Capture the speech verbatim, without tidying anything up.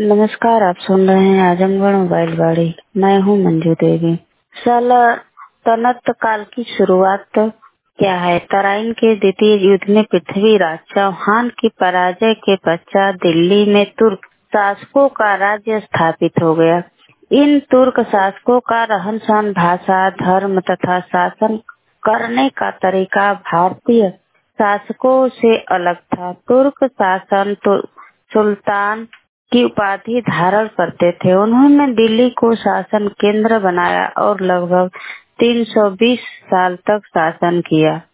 नमस्कार, आप सुन रहे हैं आजमगढ़ मोबाइल गाड़ी। मैं हूं मंजू देवी। सल्तनत काल की शुरुआत क्या है? तराइन के द्वितीय युद्ध में पृथ्वीराज चौहान की पराजय के पश्चात दिल्ली में तुर्क शासकों का राज्य स्थापित हो गया। इन तुर्क शासकों का रहन सहन, भाषा, धर्म तथा शासन करने का तरीका भारतीय शासकों से अलग था। तुर्क शासन तो सुल्तान की उपाधि धारण करते थे। उन्होंने दिल्ली को शासन केंद्र बनाया और लगभग तीन सौ बीस साल तक शासन किया।